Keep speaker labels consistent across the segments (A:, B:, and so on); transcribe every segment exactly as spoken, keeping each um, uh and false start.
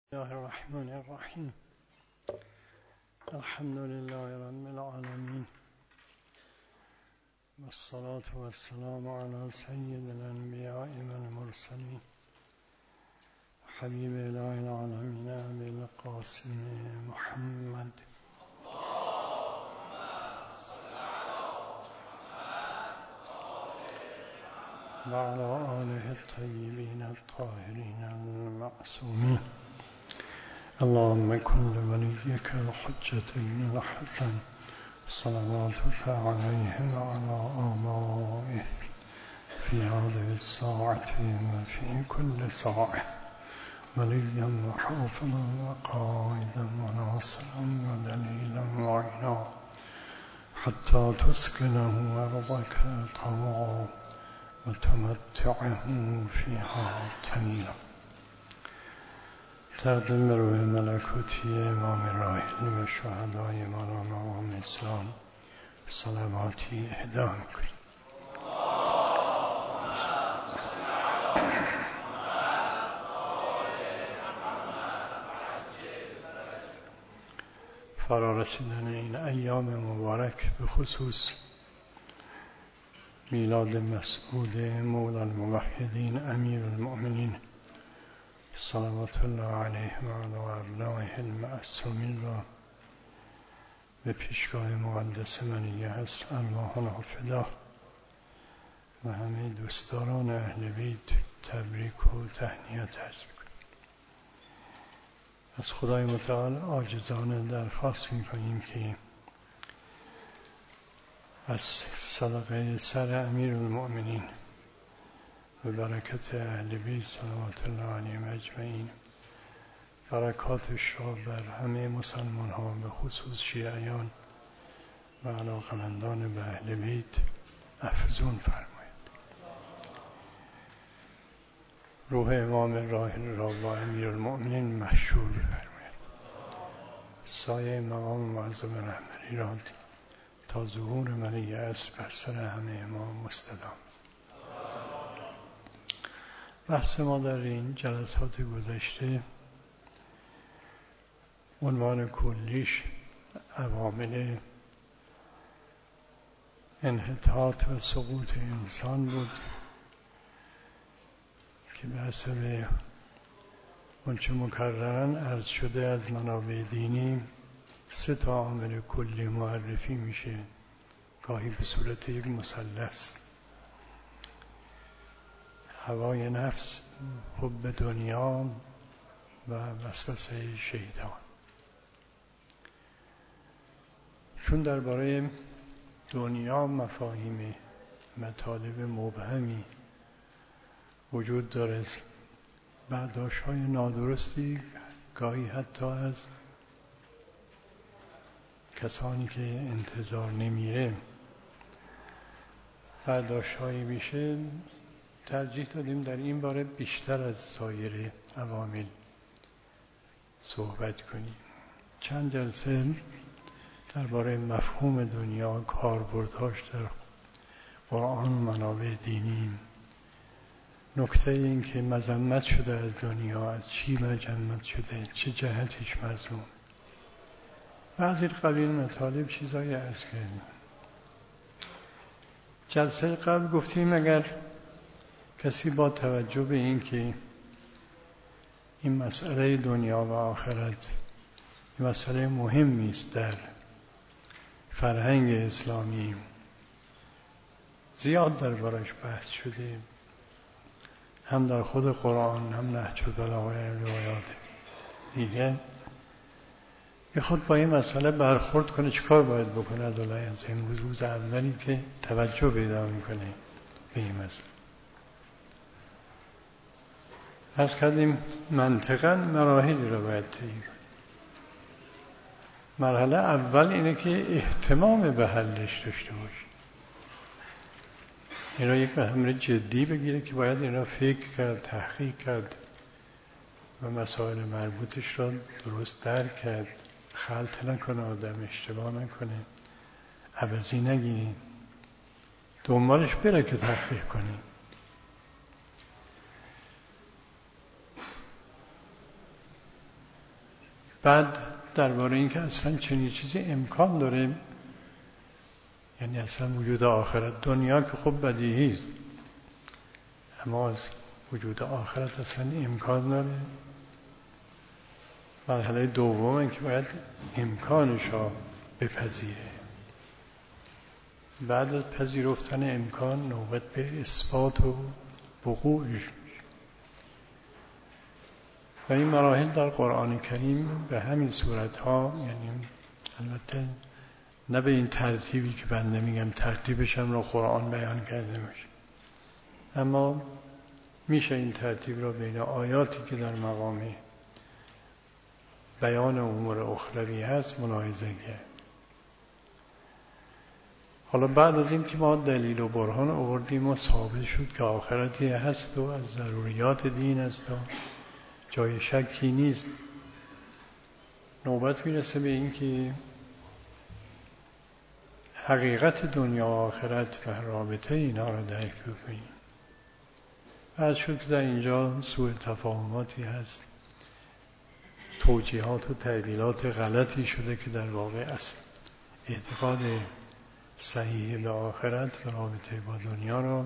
A: بسم الله الرحمن الرحیم. الحمد لله رب العالمین والصلاة والسلام على سید الانبیاء والمرسلین حبیب اله العالمین ابی القاسم محمد و علی آله الطیبین الطاهرین المعصومین. اللهم كن لوليك الحجة بن الحسن صلواتك عليه وعلى آبائه في هذه الساعة وفي كل ساعة وليا وحافظا وقائدا وناصرا ودليلا وعينا حتى تسكنه أرضك طوعا وتمتعه فيها طويلا. تقدیم به روح ملکوتی امام راحل و شهدای مولانا امام اسلام صلواتی اهدا میکنیم. فرا رسیدن این ایام مبارک به خصوص میلاد مسعود مولا الموحدین امیر المؤمنین صلوات الله علیه و علی ابنائه المعصومین را به پیشگاه مقدس منیه هست ارواحنا فدا و همه دوستداران اهل بیت تبریک و تهنیت عرض می‌کنیم. از خدای متعال عاجزانه درخواست می‌کنیم که از صدقه سر امیر المؤمنین به برکت اهل بیت صلوات الله علیهم اجمعین برکاتش را بر همه مسلمان ها به خصوص شیعیان و علاقمندان به اهل بیت افزون فرماید. روح امام راحل را با امیر المؤمنین مشهور فرماید. سایه مقام معظم رهبری را تا ظهور ملیح عصر بر سر همه ما مستدام. بحث ما در این جلسات گذشته عنوان کلیش عوامل انحطاط و سقوط انسان بود که به حسب آنچه مکررن عرض شده از منابع دینی سه تا عامل کلی معرفی میشه، گاهی به صورت یک مثلث: هوای نفس، حب دنیا و وسوسه شیطان. چون درباره دنیا مفاهیم مطالب مبهمی وجود داره، برداشت‌های نادرستی گاهی حتی از کسانی که انتظار نمیره برداشت‌هایی میشه، ترجیح دادیم در این باره بیشتر از سایر عوامل صحبت کنیم. چند جلسه درباره مفهوم دنیا، کاربردهاش در قرآن و منابع دینی، نکته این که مذمت شده از دنیا، از چی مذمت شده، چه جهتش مذموم، بعضی قبیل مطالب چیزایی عرض کردیم. جلسه قبل گفتیم اگر کسی با توجه به این که این مسئله دنیا و آخرت این مسئله مهمی است در فرهنگ اسلامی، زیاد دربارش بحث شده، هم در خود قرآن هم نهج البلاغه روایات دیگه، میخواد با این مسئله برخورد کنه چیکار باید بکنه. از از امروز روز اولی که توجه پیدا میکنه به این مسئله، از کردیم منطقاً مراحلی رو باید طی کنیم. مرحله اول اینه که اهتمام به حلش داشته باشه، این را یک امر جدی بگیره که باید این را فکر کرد، تحقیق کرد و مسائل مربوطش را درست درک کرد، خلط نکنه، آدم اشتباه نکنه، عوضی نگیریم، دنبالش بره که تحقیق کنیم. بعد درباره این که اصلا چنین چیزی امکان داره، یعنی اصلا وجود آخرت، دنیا که خب بدیهی است، اما از وجود آخرت اصلا امکان داره. مرحله دومه که باید امکانش را بپذیره. بعد از پذیرفتن امکان نوبت به اثبات و وقوعش میشه. و این مراحل در قرآن کریم به همین صورت ها، یعنی البته نه به این ترتیبی که بنده میگم ترتیبش هم را قرآن بیان کرده میشه، اما میشه این ترتیب را بین آیاتی که در مقام بیان امور اخروی هست ملاحظه کرد. حالا بعد از این که ما دلیل و برهان آوردیم و ثابت شد که آخرتی هست و از ضروریات دین است و جای شکی نیست، نوبت میرسه به این که حقیقت دنیا و آخرت و رابطه اینا را درک بکنیم. بعد شد که در اینجا سوء تفاهماتی هست، توجیهات و تعبیرات غلطی شده که در واقع اصل اعتقاد صحیح به آخرت و رابطه با دنیا را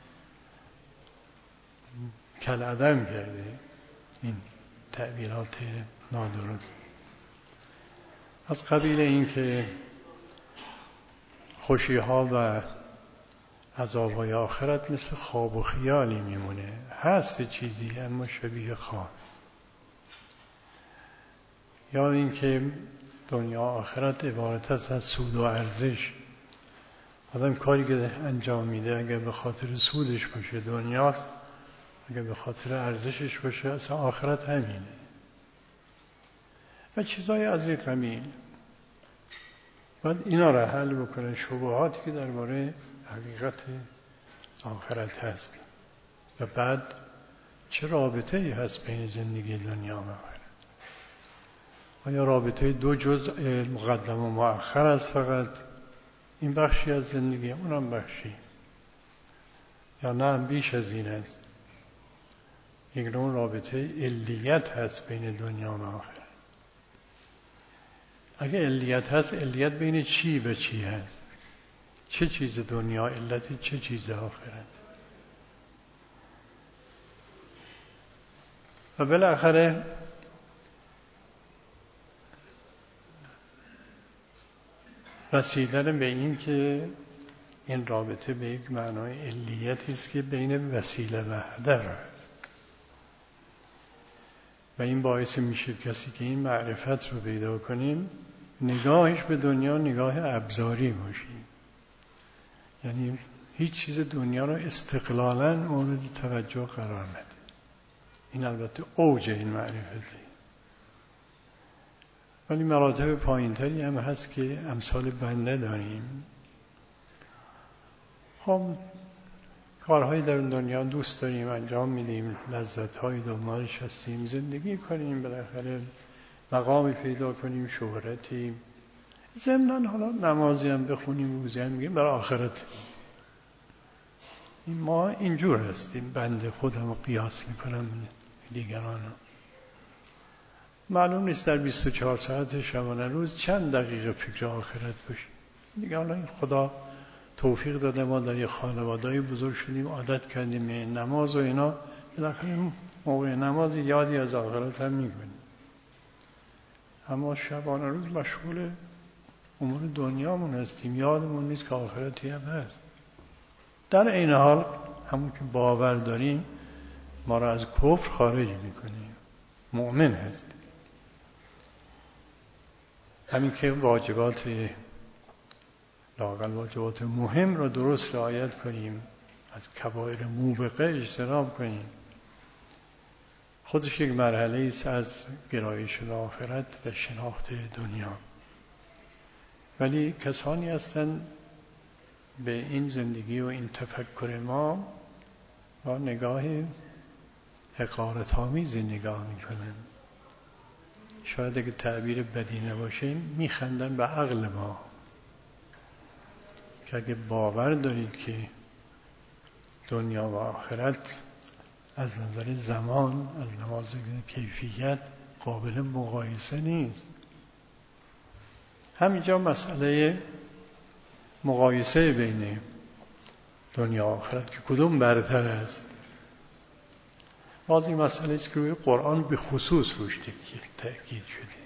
A: کالعدم کرده این تعبیرات نادرست. از قبیل این که خوشی‌ها و عذاب‌های آخرت مثل خواب و خیالی میمونه، هست چیزی اما شبیه خواب. یا این که دنیا آخرت عبارت است از سود و ارزش. آدم کاری که انجام میده اگر به خاطر سودش باشه دنیاست، اگر به خاطر ارزشش باشه اصلا آخرت همینه و چیزای از این قبیل. باید اینا را حل بکنن، شبهاتی که درباره حقیقت آخرت هست و بعد چه رابطه ای هست بین زندگی دنیا و آخرت. آیا رابطه دو جزء مقدم و مؤخر است فقط، این بخشی از زندگی اونم بخشی، یا نه بیش از این است؟ یک نوع رابطه علیت هست بین دنیا و آخرت. اگه علیت هست، علیت بین چی و چی هست؟ چه چیز دنیا علت، چه چیز آخرت؟ و بالاخره رسیدن به این که این رابطه به یک معنای علیتی است که بین وسیله و هدف است و این باعث میشه کسی که این معرفت رو پیدا کنیم نگاهش به دنیا نگاه ابزاری باشه، یعنی هیچ چیز دنیا رو استقلالاً مورد توجه قرار نده. این البته اوج این معرفته، ولی مراتب پایین‌تری هم هست که امثال بنده داریم. خب کارهایی در دنیا دوست داریم انجام میدیم، لذت‌های دنبالش هستیم، زندگی کنیم، بالاخره مقامی پیدا کنیم، شهرتی، ضمناً حالا نمازی هم بخونیم، روزی هم میگیم برای آخرت. این ما اینجور هستیم، بنده خودم رو قیاس میکنم دیگران رو. معلوم نیست در بیست و چهار ساعت شبانه روز چند دقیقه فکر آخرت باشیم. دیگه حالا این خدا توفیق داده ما در یه خانواده‌ای بزرگ شدیم، عادت کردیم به نماز و اینا، بالاخره موقع نماز یادی از آخرت هم میکنیم، اما شبانه روز مشغول امور دنیامون هستیم، یادمون نیست که آخرتی هم هست. در این حال همون که باور داریم ما را از کفر خارج میکنیم، مؤمن هستیم. همین که واجبات لااقل واجبات مهم را درست رعایت کنیم، از کبائر موبقه اجتناب کنیم، خودش یک مرحله است از گرایش به آخرت و شناخت دنیا. ولی کسانی هستند به این زندگی و این تفکر ما با نگاه حقارت‌آمیزی نگاه میکنن. شاید اگه تعبیر بدی نباشه میخندن به عقل ما که اگه باور دارید که دنیا و آخرت از نظر زمان، از نظر کیفیت قابل مقایسه نیست. همینجا مسئله مقایسه بین دنیا و آخرت که کدوم برتر است، باز این مسئله است که قرآن به خصوص روش تأکید شده.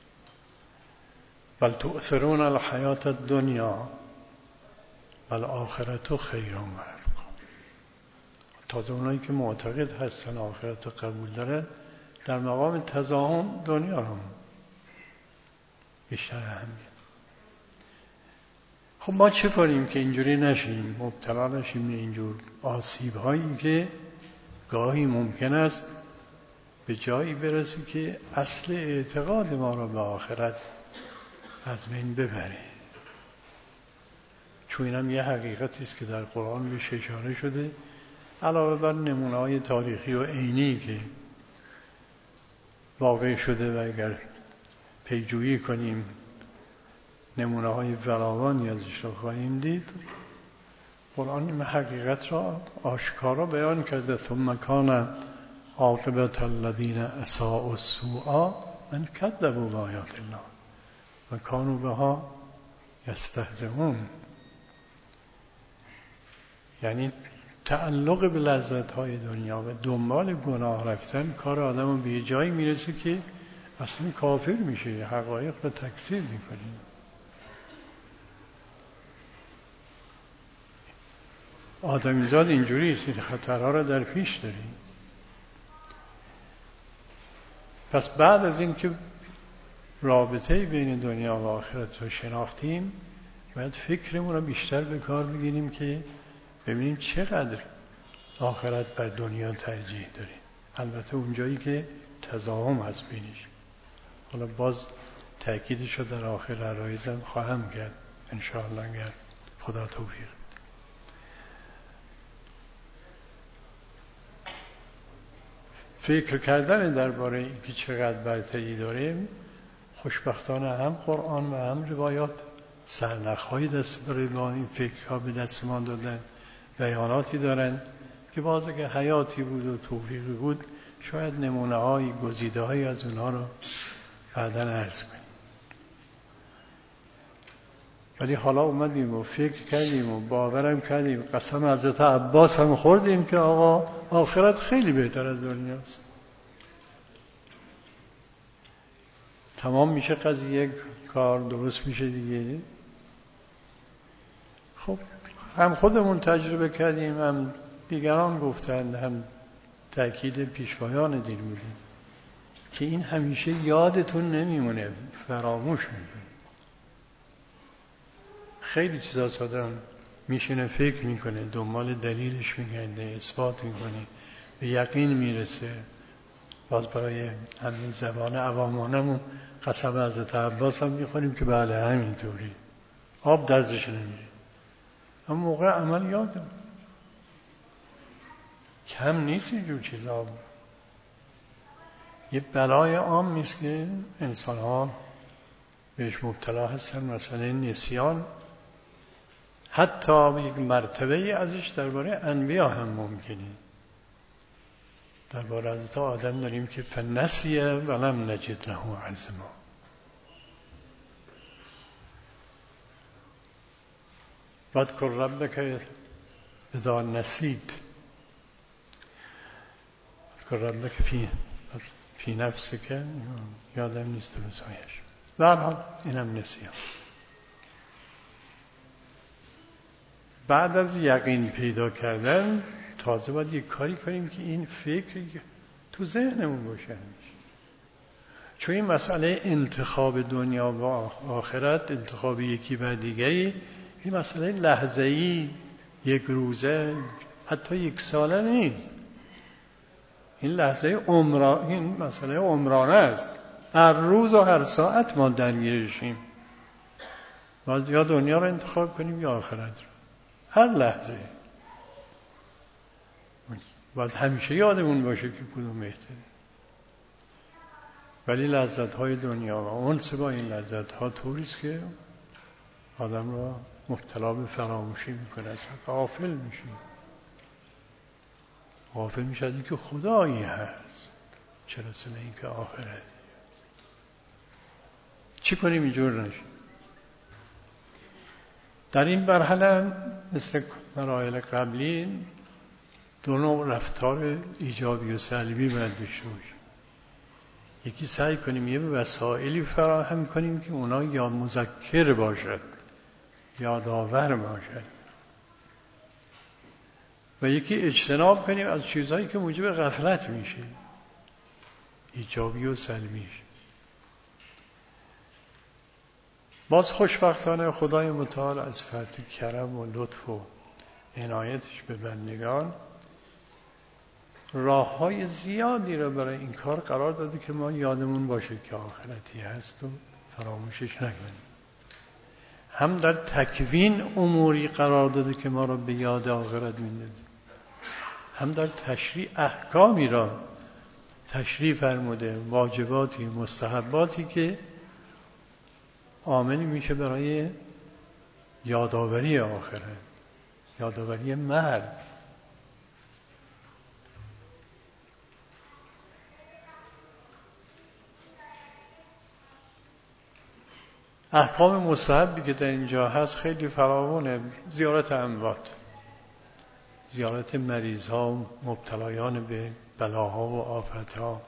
A: بل تؤثرون الحیات الدنیا والآخرة خیر و ابقی. تازه اونایی که معتقد هستن آخرت رو قبول دارن در مقام تضاهم دنیا رو بیشتر اهمیت. خب ما چه کنیم که اینجوری نشیم، مبتلا نشیم به اینجور آسیب هایی که گاهی ممکن است به جایی برسه که اصل اعتقاد ما را به آخرت از بین ببره. چون اینم یه حقیقتی است که در قرآن بهش اشاره شده، علاوه بر نمونه‌های تاریخی و عینی که واقع شده و اگر پیجویی کنیم نمونه‌های فراوانی ازش را خواهیم دید. قرآن این حقیقت را آشکارا بیان کرده. ثم کان عاقبة الذین اساءوا السوء من کذبوا بآیات الله و کانوا بها یستهزئون. یعنی تعلق به لذت‌های دنیا و دنبال گناه رفتن کار آدم رو به جایی میرسه که اصلا کافر میشه، حقایق رو تکذیب میکنه. آدمیزاد اینجوری است، این خطرها رو در پیش داریم. پس بعد از این که رابطه بین دنیا و آخرت رو شناختیم، باید فکرمون رو بیشتر به کار بگیریم که ببینیم چقدر آخرت بر دنیا ترجیح داریم. البته اونجایی که تضاهم هست بینش. حالا باز تأکیدش رو در آخر عرایزم خواهم کرد انشاءالله اگر خدا توفیق. فکر کردن درباره اینکه چقدر برتری داریم، خوشبختانه هم قرآن و هم روایات سرنخ‌های دست برای با این فکرها به دست ما دادن، بیاناتی دارن که باز اگه حیاتی بود و توفیقی بود شاید نمونه‌های گزیده‌های از اونها رو بعداً عرض کنیم. ولی حالا اومدیم و فکر کردیم و باورم کردیم، قسم حضرت عباس هم خوردیم که آقا آخرت خیلی بهتر از دنیاست. تمام میشه قضیه، کار درست میشه دیگه. خب هم خودمون تجربه کردیم، هم دیگران گفتند، هم تأکید پیشوایان دین بودیم که این همیشه یادتون نمیمونه، فراموش میکنه. خیلی چیزا آدم میشینه فکر میکنه، دنبال دلیلش میگرده، اثبات میکنه، به یقین میرسه. باز برای همین زبان عوامانمون قسم حضرت عباس هم میخوریم که بله همینطوری، آب درزش نمیره. اما موقع عمل یادم کم نیست اینجور چیزا. یه بلای عام نیست که انسان ها بهش مبتلا هستن، مثلا نسیان. حتی یک مرتبه ازش درباره انبیا هم ممکنه. درباره حضرت آدم داریم که فنسیه ولم نجد له عزما. واذکر ربک اذا نسیت، واذکر ربک فی فی نفسک، یادم نیست درستایش. به هر حال اینم نسیان. بعد از یقین پیدا کردن تازه باید یک کاری کنیم که این فکر تو ذهنمون باشه. چون این مسئله انتخاب دنیا و آخرت، انتخاب یکی بر دیگری، این مسئله لحظه‌ای، یک روزه، حتی یک ساله نیست. این لحظه عمران، این مسئله عمرانه است. هر روز و هر ساعت ما درگیرشیم. باید یا دنیا رو انتخاب کنیم یا آخرت رو. هر لحظه باید همیشه یادمون باشه که کدوم بهتره. ولی لذت‌های دنیا و انس با این لذت‌ها طوریست که آدم را مبتلا به فراموشی میکنه، اصلا غافل میشه. غافل میشه از اینکه خدایی هست، چه رسه به اینکه آخرت. چی کنیم اینجور نشه؟ در این مرحله مثل مراحل قبلی دو نوع رفتار ایجابی و سلبی باید داشته باشیم. یکی سعی کنیم یه وسایلی فراهم کنیم که اونا یا مذکر باشد یادآور باشد، و یکی اجتناب کنیم از چیزهایی که موجب غفلت میشه، ایجابی و سلبیش. باز خوشبختانه خدای متعال از فرط کرم و لطف و عنایتش به بندگان راه‌های زیادی را برای این کار قرار داده که ما یادمون باشه که آخرتی هست و فراموشش نکنیم. هم در تکوین اموری قرار داده که ما را به یاد آخرت میندازه، هم در تشریع احکامی را تشریع فرموده، واجباتی مستحباتی که عاملی میشه برای یادآوری آخرت، یادآوری مرگ. احکام مستحبی که در اینجا هست خیلی فراوانه. زیارت اموات، زیارت مریض‌ها و مبتلایان به بلاها و آفت‌ها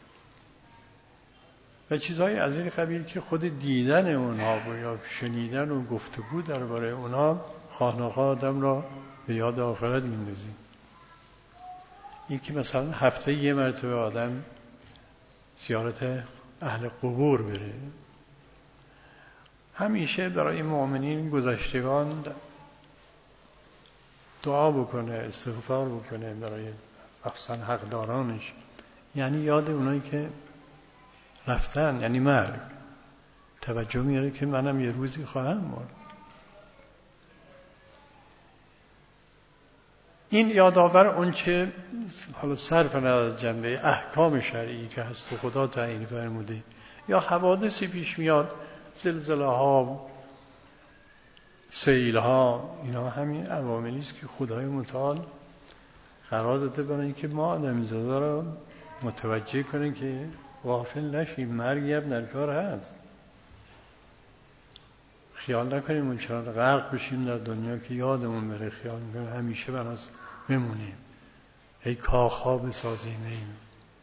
A: و چیزهای از این قبیل که خود دیدن اونها و یا شنیدن و گفتگو درباره اونها خانقاه آدم را به یاد آخرت میندازه. این که مثلا هفته یه مرتبه آدم زیارت اهل قبور بره، همیشه برای مؤمنین گذشتگان دعا بکنه، استغفار بکنه برای مخصوصا حقدارانش، یعنی یاد اونایی که رفتن، یعنی مرگ، توجه میاره که منم یه روزی خواهم مرد. این یادآور اون چه حالا صرف از جنبه احکام شرعی که هست و خدا تعیین فرموده یا حوادثی پیش میاد، زلزله ها، سیل ها، اینا همین عواملی است که خدای متعال قرار داده برای اینکه ما آدمیزادا رو متوجه کنه که غافل نشیم، مرگ هم در کار هست. خیال نکنیم اون چرا غرق بشیم در دنیا که یادمون بره، خیال میکنیم همیشه بناس بمونیم، هی کاخ بسازیم. این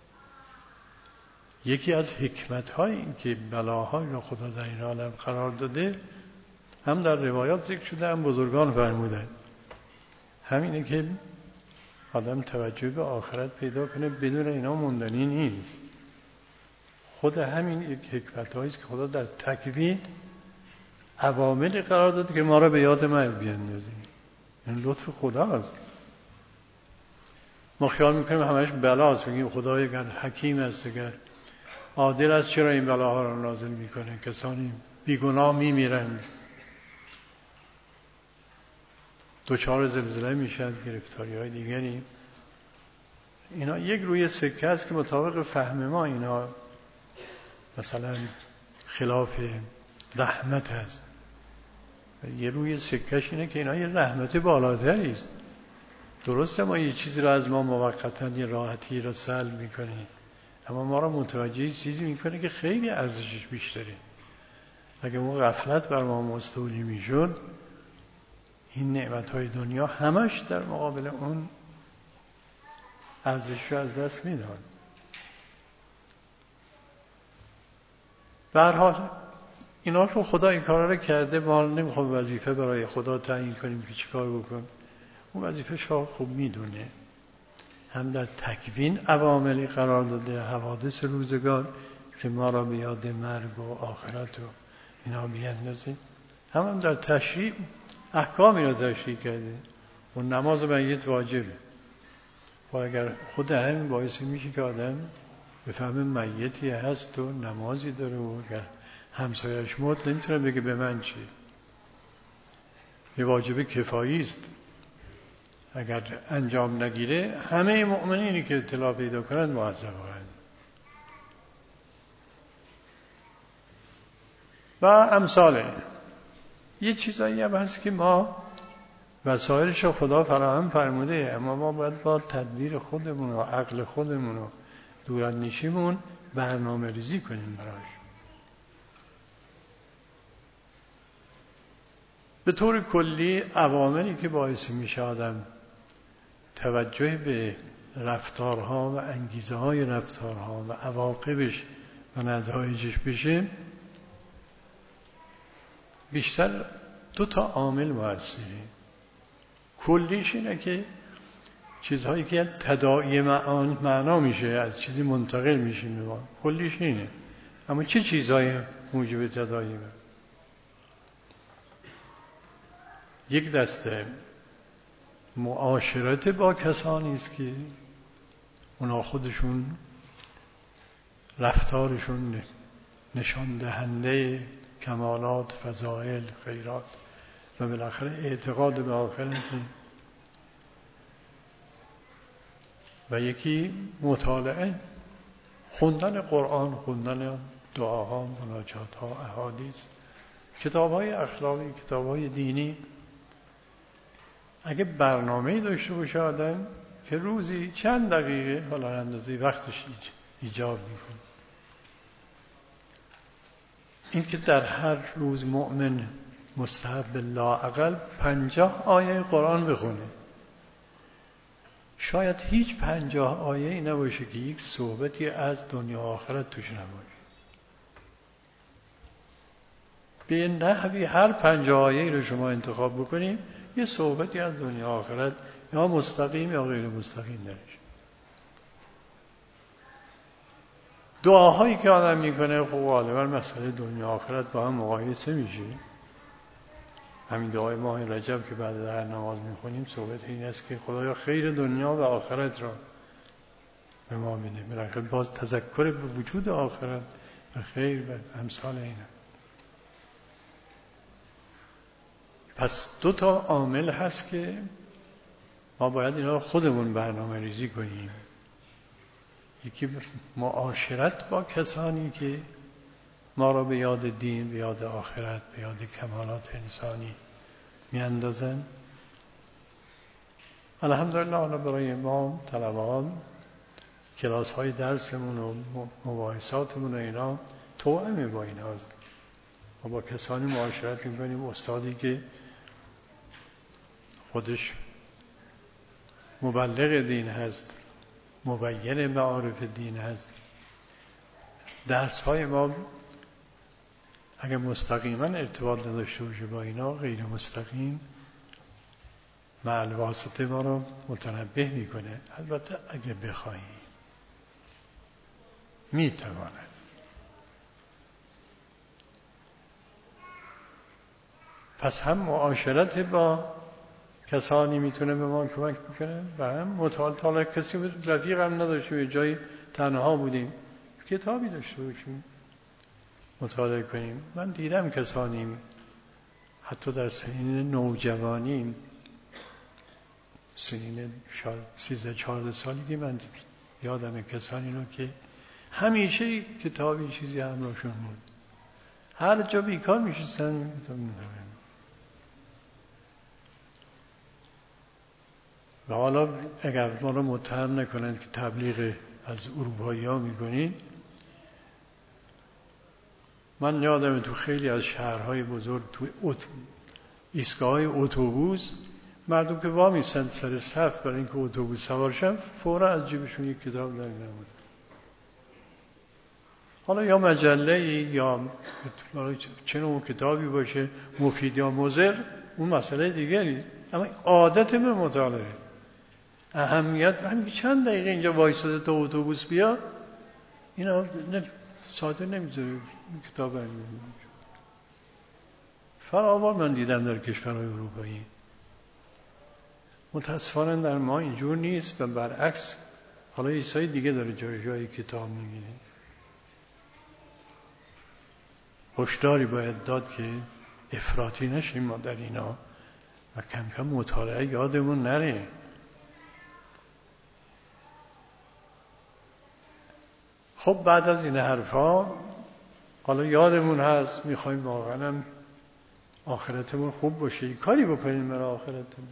A: یکی از حکمت های این که بلاهای رو خدا در این عالم قرار داده، هم در روایات ذکر شده هم بزرگان فرمودند، همینه که آدم توجه به آخرت پیدا کنه، بدون اینا موندنی نیست. خود همین یک حکمت هایی است که خدا در تکوین عواملی قرار داده که ما را به یاد مرگ بیاندازیم. این لطف خداست. ما خیال میکنیم همش بلاست، بگیم خدای اگر حکیم است، اگر عادل است، چرا این بلاها را نازل میکنه؟ کسانی بیگناه میمیرند، دوچار زلزله میشن، گرفتاری های دیگری. اینا یک روی سکه است که مطابق فهم ما اینا مثلا خلاف رحمت هست. یه روی سکهش اینه که اینا یه رحمت بالاتری است. درسته ما یه چیزی را از ما موقتا یه راحتی را سلب میکنه، اما ما را متوجه چیزی میکنه که خیلی ارزشش بیشتره. اگه اون غفلت بر ما مستولی میشد، این نعمتهای دنیا همش در مقابل اون ارزشش رو از دست میداد. به هر حال اینا رو خدا این کارا رو کرده، ما نمیخوام وظیفه برای خدا تعیین کنیم که چیکار بکن. اون وظیفه شاه خوب میدونه. هم در تکوین عواملی قرار داده، حوادث روزگار که ما را به یاد مرگ و آخرت و اینا بیاندازه، هم, هم در تشریع احکامی را تشریع کرده. و نماز میت واجبه، و اگر خود همین باعث میشه که آدم بفهمه میتی هست و نمازی داره، و اگر همسایش مرد نمیتونه بگه به من چی. یه واجب کفایی است، اگر انجام نگیره همه مؤمنینی که اطلاع پیدا کنند معذبند. و امثال یه چیزایی هم هست که ما وسایلش رو خدا فراهم فرموده، اما ما باید با تدبیر خودمون و عقل خودمون و دوراندیشیمون برنامه ریزی کنیم براش. به طور کلی عواملی که باعث میشه آدم توجه به رفتارها و انگیزه های رفتارها و عواقبش و نتایجش بشه، بیشتر دو تا عامل مؤثره. کلیش اینه که چیزهایی که تداعی معنا میشه، از چیزی منتقل میشه به ما، کلیش اینه. اما چه چیزهایی موجب تداعی معنا؟ یک دسته معاشرت با کسانی است که اونا خودشون رفتارشون نشان دهنده کمالات، فضائل، خیرات و بالاخره اعتقاد به آخرت. و یکی مطالعه، خوندن قرآن، خوندن دعاها، مناجاتها، احادیث، کتاب‌های اخلاقی، کتاب‌های دینی. اگه برنامه‌ای داشته باشه آدم که روزی چند دقیقه، حالا اندازه وقتش ایجاب میکنه، این که در هر روز مؤمن مستحب لااقل پنجاه آیه قرآن بخونه. شاید هیچ پنجاه آیه‌ای نباشه که یک صحبتی از دنیا آخرت توش نباشه. به نحوی هر پنجاه آیه‌ای رو شما انتخاب بکنیم یه صحبتی از دنیا آخرت یا مستقیم یا غیر مستقیم درش. دعاهایی که آدم میکنه خب غالبا مسئله دنیا آخرت با هم مقایسه میشه. همین دعای ماه رجب که بعد هر نماز میخونیم صحبت این است که خدایا خیر دنیا و آخرت را به ما بده. بالاخره باز تذکر به وجود آخرت و خیر و امثال اینا. پس دو تا عامل هست که ما باید اینا رو خودمون برنامه ریزی کنیم. یکی معاشرت با کسانی که ما را به یاد دین، به یاد آخرت، به یاد کمالات انسانی میاندازن. الحمدلله حالا برای ما طلبان کلاس های درسمون و مباحثاتمون و اینا توأمه با این هاست. ما با کسانی معاشرت میکنیم، استادی که خودش مبلغ دین هست، مبین معارف دین هست. درس های ما اگر مستقیما ارتباط نداشته باشه با اینا، غیر مستقیم مع الواسطه ما رو متنبه میکنه. البته اگه بخواهی میتواند. پس هم معاشرت با کسانی میتونه به ما کمک بکنه و هم مطالعه. کسی رفیق هم نداشته، به جای تنها بودیم کتابی داشته باشیم مطالعه کنیم. من دیدم کسانی حتی در سنین نوجوانی، سنین سیزده چهارده سالی که من یادم کسانی رو که همیشه کتابی چیزی همراهشون بود، هر جا بیکار میشستن کتاب می‌خوندن. و حالا اگر ما رو متهم نکنند که تبلیغ از اروپایی ها میکنید، من یادم تو خیلی از شهرهای بزرگ تو ایستگاه‌های اتوبوس مردم که وامیستن سر صف برای اینکه اتوبوس سوار شن، فورا از جیبشون یک کتاب در می‌آوردن. حالا یا مجله یا چه نوع کتابی باشه، مفید یا مضر، اون مسئله دیگری، اما عادت به مطالعه، اهمیت همین چند دقیقه اینجا وایساده تا اتوبوس بیا، اینا ساده نمیذاره کتاب برمی‌داره. فراوان من دیدم در کشورهای اروپایی. متاسفانه در ما اینجور نیست و برعکس حالا یه چیزای دیگه داره جای جای کتاب میگیره. هشداری باید داد که افراطی نشیم ما در اینا و کم کم مطالعه یادمون نره. خب بعد از این حرفا حالا یادمون هست میخوایم واقعا آخرتمون خوب باشه، کاری بکنیم برای آخرتمون.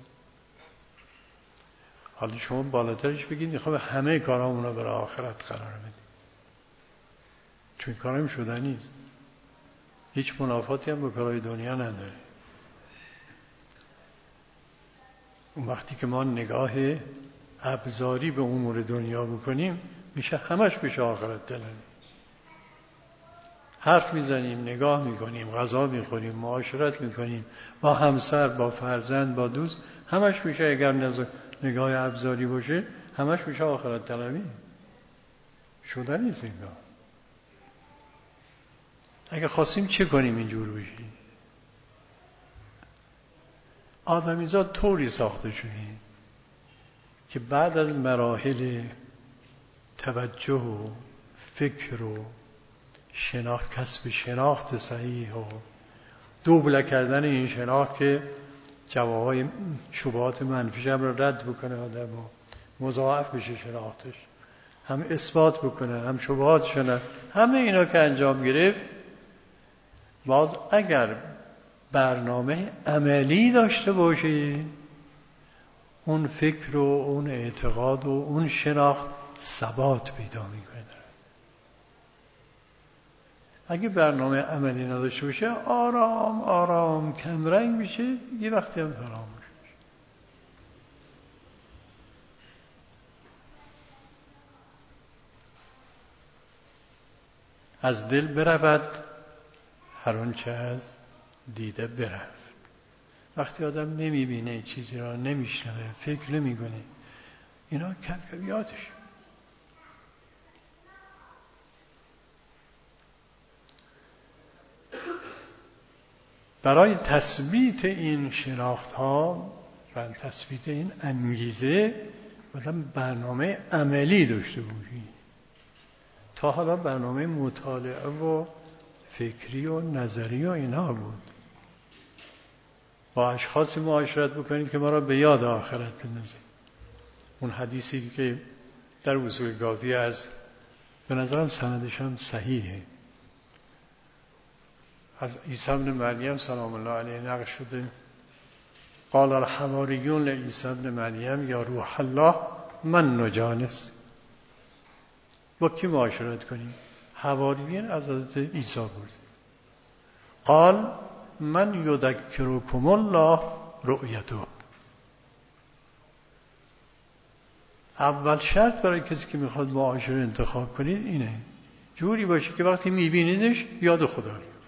A: حالا شما بالاترش بگید میخوام همه کارامون رو برای آخرت قرار بدیم، چون کارم شدنی نیست، هیچ منافاتی هم با کارهای دنیا نداره. اون وقتی که ما نگاه ابزاری به امور دنیا بکنیم میشه همش میشه آخرت طلبی. حرف میزنیم، نگاه میکنیم، غذا میخوریم، معاشرت میکنیم با همسر، با فرزند، با دوست، همش میشه اگر نگاه ابزاری باشه همش میشه آخرت طلبی. شدن نیست انگار. اگه خواستیم چه کنیم اینجور بشیم؟ آدمیزاد طوری ساخته شدیم که بعد از مراحل توجه و فکر و شناخت، کسب شناخت صحیح و دوبله کردن این شناخت که جواهای شبهات منفیش هم رو رد بکنه آدم و مضاعف بشه شناختش، هم اثبات بکنه هم شبهاتش نه، همه اینا که انجام گرفت، باز اگر برنامه عملی داشته باشه اون فکر و اون اعتقاد و اون شناخت ثبات پیدا میکنه. اگه برنامه عملی نداشته باشه آرام آرام کمرنگ میشه، یه وقتی هم فراموش میشه. از دل برود هر آنچه از دیده برفت. وقتی آدم نمیبینه چیزی را، نمیشنوه، فکر نمیکنه، اینا کم کم یادش. برای تثبیت این شناخت ها و تثبیت این انگیزه آدم برنامه عملی داشته باشی. تا حالا برنامه مطالعه و فکری و نظری و اینا بود. با اشخاصی معاشرت بکنید که ما را به یاد آخرت بندازید. اون حدیثی که در اصول کافی از، به نظرم سندش هم صحیحه، از عیسی ابن مریم سلام الله علیه نقل شده. قال الحواریون لعیسی ابن مریم یا روح الله من نجانس. با کی معاشرت کنیم؟ حواریین از حضرت عیسی پرسید. قال من یذکرکم الله رؤیته. اول شرط برای کسی که میخواد معاشره انتخاب کنید اینه، جوری باشه که وقتی میبینیدش یاد خدا بیفته.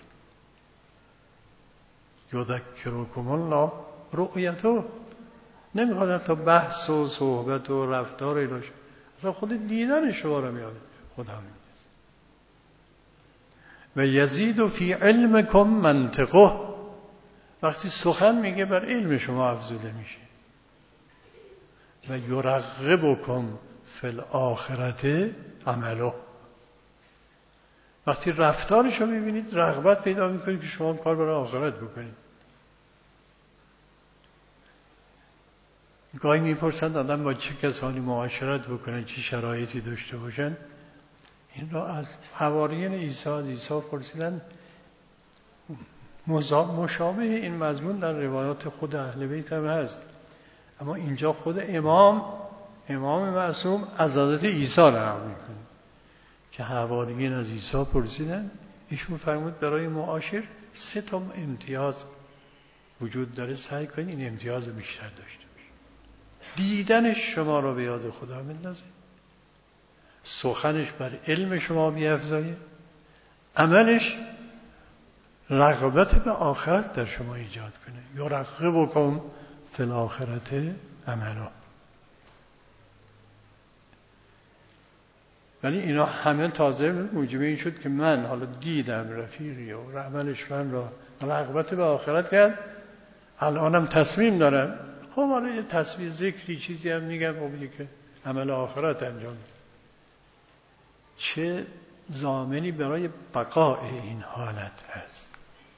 A: یذکرکم الله رؤیته. نمیخواد حتی بحث و صحبت و رفتار ایلاش، اصلا خود دیدن شما رو میاد خدا میاد. و یزید فی علمکم منطقه. وقتی سخن میگه بر علم شما افزوده میشه. و یرغبکم فی الاخرة عمله. وقتی رفتارشو میبینید رغبت پیدا میکنید که شما کار برای آخرت بکنید. گاهی میپرسند آدم با چه کسانی معاشرت بکنه، چه شرایطی داشته باشن. این را از حواریین عیسی از عیسی پرسیدن. مشابه این مضمون در روایات خود اهل بیت هم هست، اما اینجا خود امام امام معصوم از حضرت عیسی نقل میکنه که حواریین از عیسی پرسیدن. ایشون فرمود برای معاشر سه تا امتیاز وجود داره، سعی کنید این امتیاز بیشتر داشته باشید. دیدنش شما رو به یاد خدا بندازه، سخنش بر علم شما بیفزایه، عملش رغبت به آخرت در شما ایجاد کنه. یرغبکم فی الاخرة عملا. ولی اینا همه تازه موجب این شد که من حالا دیدم رفیقی و عملش من را رغبت به آخرت کرد، الانم تصمیم دارم، خب حالا یه تصویر ذکری چیزی هم میگم، خب که عمل آخرت انجام. چه ضامنی برای بقاء این حالت هست؟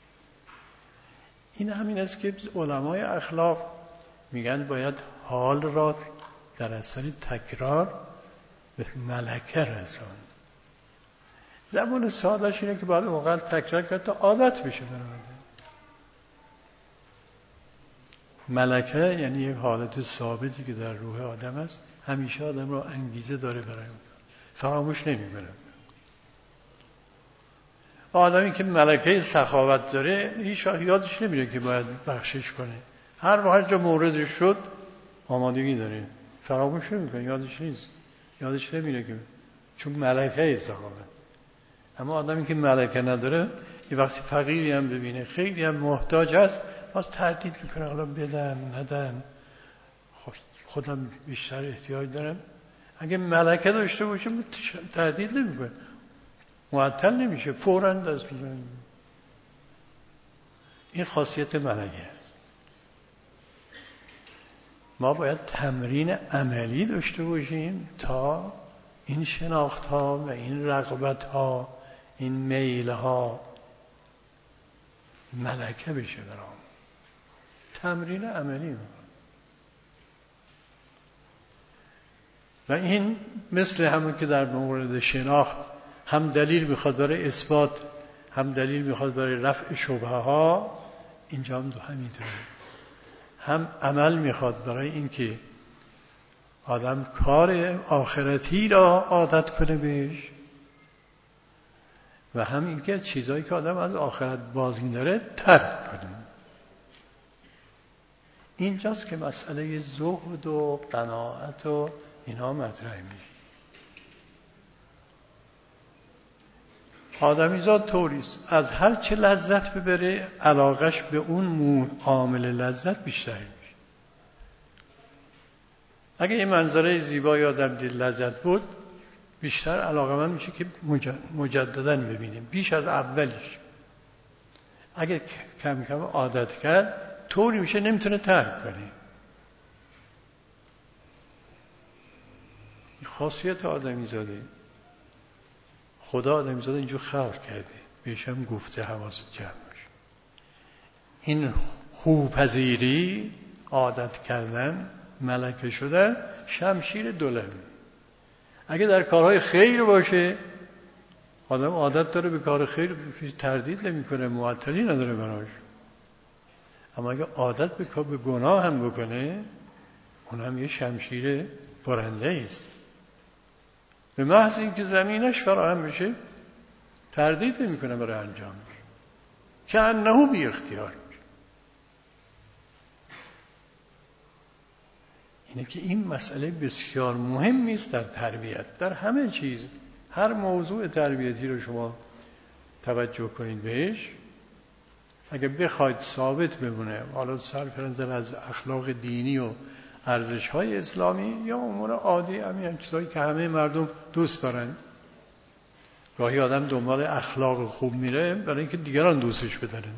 A: این همین است که علمای اخلاق میگن باید حال را در اثر تکرار به ملکه رساند. زبان سادهش اینه که باید واقعا تکرار کرد تا عادت بشه برآورده. ملکه یعنی یک حالت ثابتی که در روح آدم است، همیشه آدم را انگیزه داره برای اون، فراموش نمی‌کنه. آدمی که ملکه سخاوت داره هیچ یادش نمیره که باید بخشش کنه. هر وقت جا موردش شد آمادگی داره، فراموش نمیکنه، یادش نیست، یادش نمیره که چون ملکه سخاوت. اما آدمی که ملکه نداره یه وقتی فقیری هم ببینه خیلی هم محتاج است باز تردید میکنه حالا بدم ندم، خب خودم بیشتر احتیاج دارم. اگه ملکه داشته باشه تردید نمیکنه، معطل نمیشه، فوراً دست میزنه. این خاصیت ملکه است. ما باید تمرین عملی داشته باشیم تا این شناخت ها و این رغبت ها، این میل ها ملکه بشه برام. تمرین عملی. و این مثل همون که در مورد شناخت هم دلیل میخواد برای اثبات، هم دلیل میخواد برای رفع شبهه ها، اینجا هم دو همینطوره. هم عمل میخواد برای اینکه آدم کار آخرتی را عادت کنه بهش، و هم اینکه چیزایی که آدم از آخرت باز می‌داره ترک کنه. اینجاست که مسئله زهد و قناعت و اینا مطرح میشه. آدمیزاد طوریست، از هر چه لذت ببره علاقش به اون عامل لذت بیشتر میشه. اگه این منظره زیبایی آدم دید لذت بود، بیشتر علاقه‌مند میشه که مجدداً ببینیم بیش از اولیش. اگه کم کم عادت کرد طوری میشه نمیتونه ترک کنه. این خاصیت آدمیزاده. خدا آدمیزاده اینجور خلق کرده، بهش هم گفته حواست جمع باشه. این خوپذیری، عادت کردن، ملکه شدن، شمشیر دوله. اگه در کارهای خیر باشه آدم عادت داره به کار خیر، تردید نمیکنه، معطلی نداره براش. اما اگه عادت به کار به گناه هم بکنه، اون هم یه شمشیر برنده است. به محض اینکه زمینش فراهم بشه تردید نمیکنه برای انجامش، که انه بی اختیار. اینه که این مسئله بسیار مهمی است در تربیت، در همه چیز. هر موضوع تربیتی رو شما توجه کنید بهش، اگه بخواید ثابت بمونه، حالا سرفرنزل از اخلاق دینی و ارزش‌های اسلامی یا امور عادی، همین چیزایی که همه مردم دوست دارن. گاهی آدم دنبال اخلاق خوب میره برای اینکه دیگران دوستش بدارن.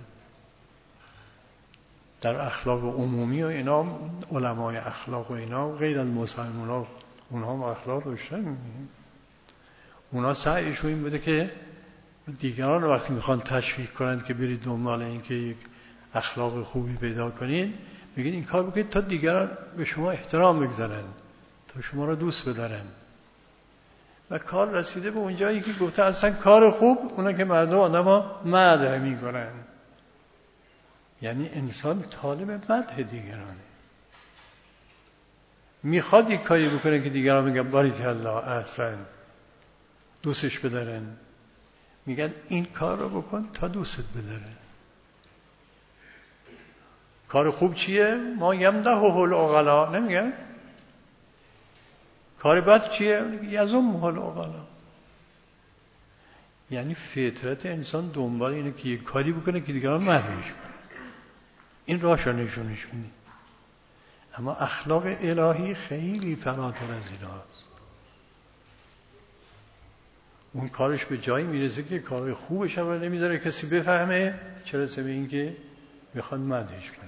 A: در اخلاق عمومی و اینا، علمای اخلاق و اینا غیر از مسلمان‌ها، اونها هم اخلاق داشتن. اونا سعیشون این بوده که دیگران وقتی میخوان تشویق کنند که برید دنبال این که یک اخلاق خوبی پیدا کنید، میگید این کار بکنید تا دیگران به شما احترام بگذارن، تا شما را دوست بدارن. و کار رسیده به اونجایی که گفته اصلا کار خوب اونا که مردم آدم ها مدح میکنن. یعنی انسان طالب مدح دیگرانه، میخواد یک کاری بکنه که دیگران میگن باریکالله احسن، دوستش بدارن. میگن این کار رو بکن تا دوستت بداره. کار خوب چیه؟ ما یمدحه العقلا، نمیگن؟ کار بد چیه؟ یذمه العقلا. یعنی فطرت انسان دنبال اینه که یک کاری بکنه که دیگران مدحش کنه. این راهشو نشونش میده. اما اخلاق الهی خیلی فراتر از ایناست. اون کارش به جایی میرسه که کارهای خوبش هم نمیذاره کسی بفهمه، چرا سبب این که میخواد مدحش کنه.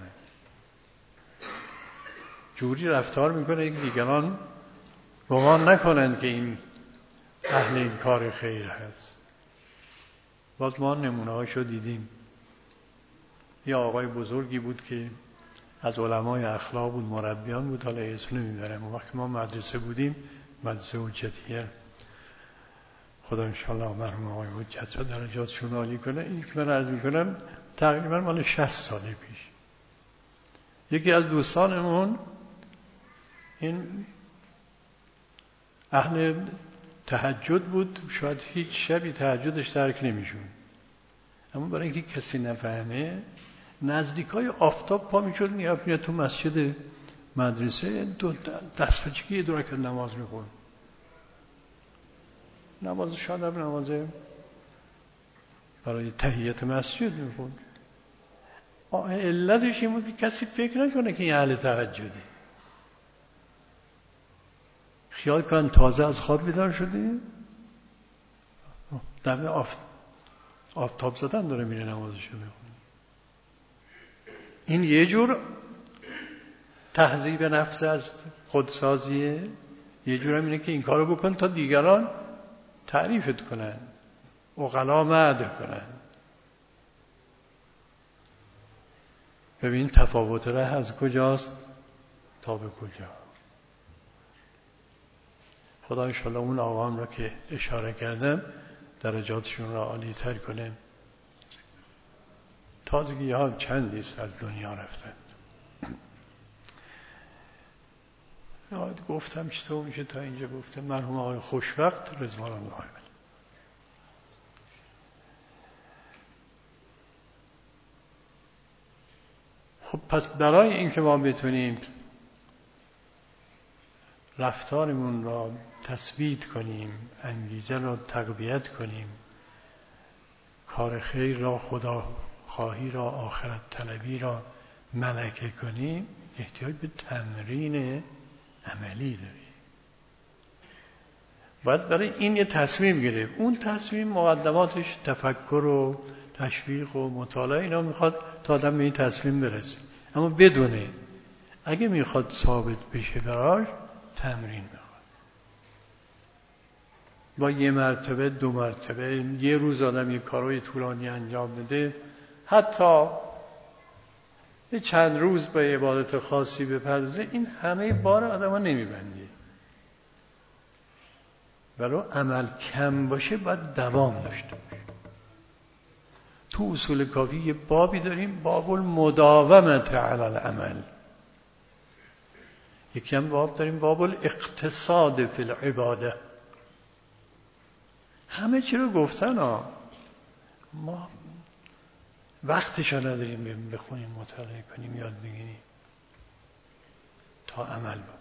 A: جوری رفتار میکنه که دیگران گمان نکنن که این اهل این کار خیر هست. باز ما نمونه هاشو دیدیم. یه آقای بزرگی بود که از علمای اخلاق بود، مربیان بود، حالا اسم نمیبرم. وقتی ما مدرسه بودیم، مدرسه حجتیه، خدا انشاءالله مرحوم آقای حجت رو درجاتشون عالی کنه. این که من عرض میکنم تقریبا مال شصت ساله پیش، یکی از دوستانمون این اهل تهجد بود، شاید هیچ شبی تهجدش ترک نمیشون، اما برای اینکه کسی نفهمه نزدیکای آفتاب پا میشد میرفت میاد تو مسجد مدرسه دو دست بچگی دو رکعت نماز میخوند. نماز شادر نماز برای تحیت مسجد میخوند. علتش این بود که کسی فکر نکنه که این اهل تهجده. خیال کن تازه از خواب بیدار شدی، دم آفت... آفتاب زدن داره میره نمازشو میخونه. این یه جور تهذیب نفس است، خودسازیه. یه جور هم اینه که این کارو بکن تا دیگران تعریفت کنن، عقلا مدح کنن. ببین تفاوت ره از کجاست تا به کجا. خدا انشاءالله اون آقام را که اشاره کردم درجاتشون را عالی تر کنه. تازگی ها چندیست از دنیا رفتن. یاد گفتم چطور میشه تا اینجا گفتم مرحوم آقای خوشوقت رضوان الله علیه. خب پس برای اینکه ما بتونیم رفتارمون را تثبیت کنیم، انگیزه را تقویت کنیم، کار خیر را، خدا خواهی را، آخرت طلبی را ملکه کنیم، احتیاج به تمرین عملی داریم. باید برای این یه تصمیم گرفت. اون تصمیم مقدماتش تفکر و تشویق و مطالعه اینا میخواد تا آدم به این تصمیم برسه. اما بدونه اگه میخواد ثابت بشه براش تمرین میخواد. با یه مرتبه دو مرتبه یه روز آدم یه کارهای طولانی انجام بده، حتی یه چند روز به عبادت خاصی بپردازه، این همه بار آدم ها نمیبنده. ولو عمل کم باشه باید دوام داشته باشه. تو اصول کافی یه بابی داریم، باب المداومت علی العمل. یکی هم باب داریم باب الاقتصاد فی العباده. همه چی رو گفتن ها، ما وقتشو نداریم بخونیم، مطالعه کنیم، یاد بگیریم تا عمل بکنیم.